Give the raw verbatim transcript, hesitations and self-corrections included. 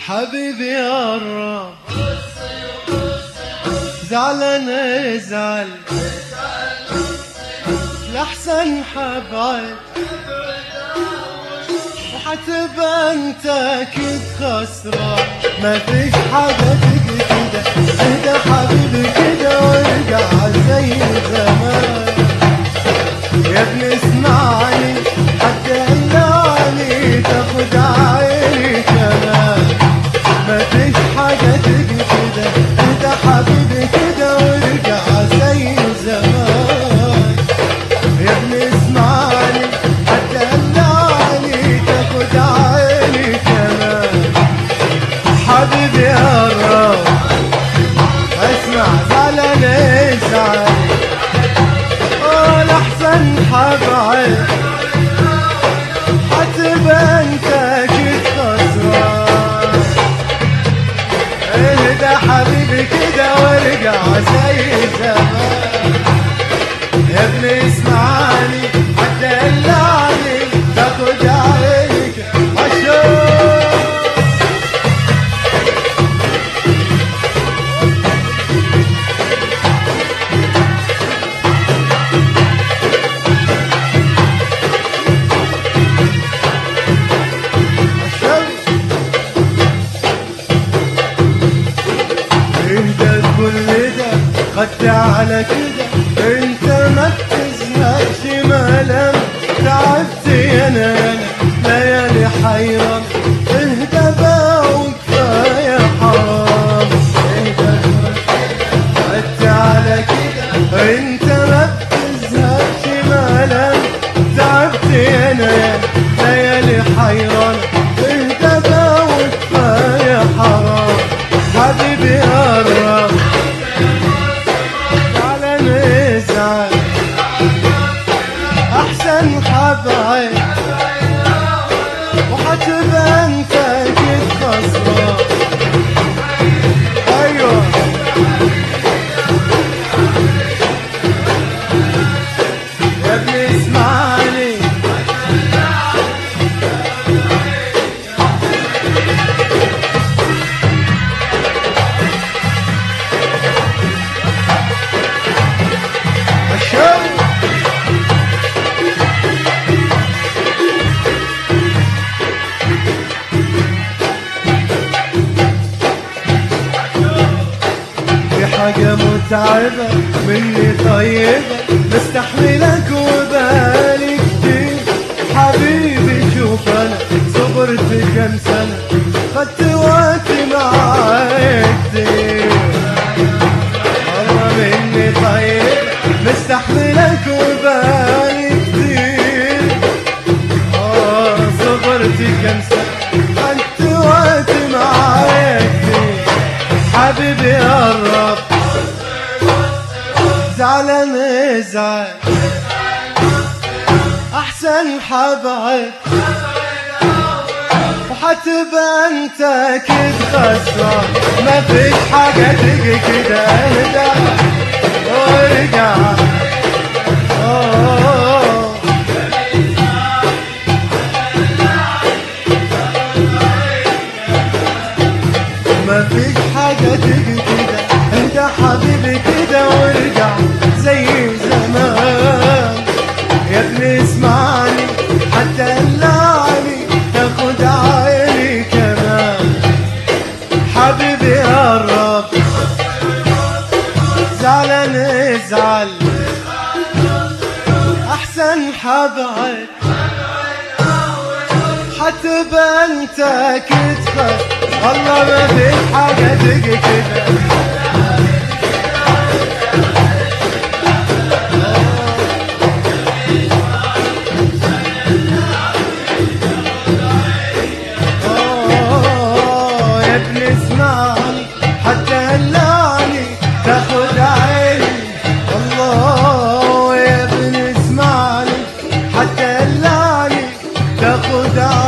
حبيبي يا الرب زعلان ازعل لحسن حبعد وحتبقى انت اكيد خسران. ما فيش حاجة تيجي كده، اهدى حبيبي كده وارجع زي زمان. يا ابني اسمعني حتى قلعني تاخد عيني كمان. ما فيش حاجة تيجي كده، اهدى حبيبي كده وارجع زي زمان. يا ابني اسمعني حتى قلعني تاخد عيني كمان. حبيبي يا الرب اسمع زعلان ازعل اه لحسن حبعد حتبقى انت اكيد خسران. اهدى حبيبي كده وارجع زي زمان. يا ابني اسمعني حتى قلعني تاخد عينك عشان خدت على كده. انت ما بتزهقش ملام تعبت يا انا ليالي حيران. اهدى بقى وكفايه حرام. اهدى خدت على كده. انت ما بتزهقش ملام تعبت يا انا ليالي حيران. اهدى بقى وكفايه حرام. حبيبي يا الرب احسن حبعد وحتبقى انت اكيد خسران. ايوه يا ابني اسمعني حاجة متعبة مني طيبة مستحملك وبقالي كتير. حبيبي شوف انا صبرت كام سنة خدت وقتي معاك كتير. مرة مني طيبة مستحملك وبقالي كتير. اه صبرت كام سنة خدت وقتي معاك كتير. حبيبي يا الرب زعلان ازعل احسن حبعد وحتبقى انت اكيد خسران. ما فيش حاجة تيجي كده اهدى وارجع. ما فيش حاجة تيجي كده، اهدى حبيبي كده وارجع زي زمان. يا ابني اسمعني حتى قلعني تاخد عيني كمان. حبيبي يا الرب زعلان ازعل احسن حبعد حتبقى انت اكيد خسران. والله ما فيش حاجة تيجي كده. اوه يا ابني اسمعني حتى قلعني تاخد عيني. الله يا ابني اسمعني حتى قلعني تاخد عيني.